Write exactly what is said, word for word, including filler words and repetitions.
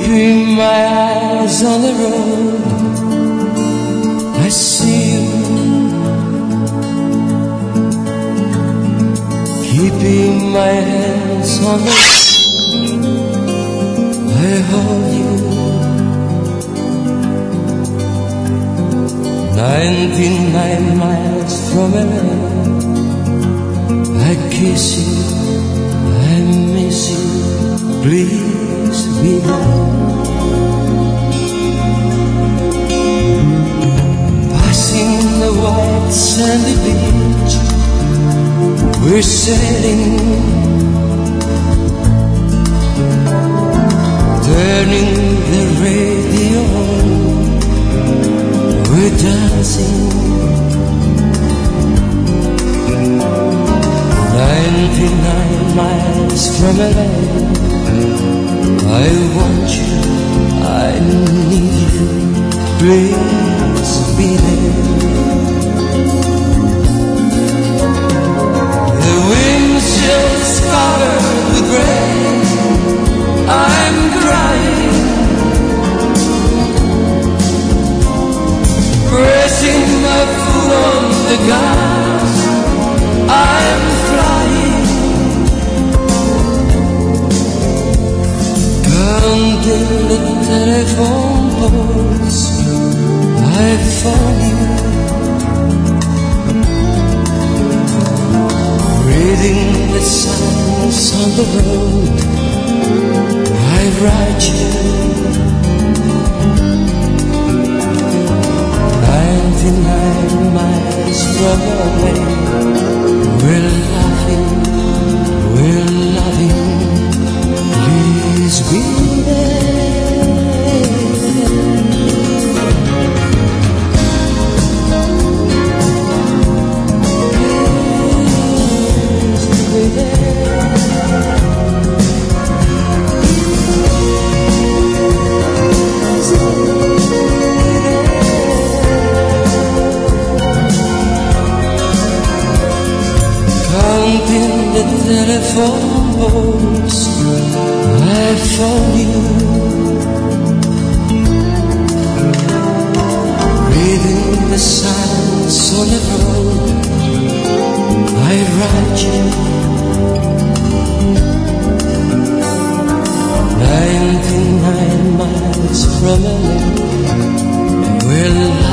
Keeping my eyes on the road, I see you. Keeping my hands on the road, I hold you. Ninety-nine miles from L A, I kiss you, I miss you, please be there. Passing the white sandy beach, we're sailing, turning the radio on, we're dancing. Ninety-nine miles from L A, I want you, I need you, please be there. The windshield's covered with rain, I'm crying, pressing my foot on the gas, I'm flying, counting the telephone poles, I found you, reading the signs on the road, I write you. Ninety-nine miles from away, we're laughing, we're loving, please be there. Please be there. Counting the telephone poles, I found you, reading the signs on the road, I write you. Ninety-nine miles from L A, we're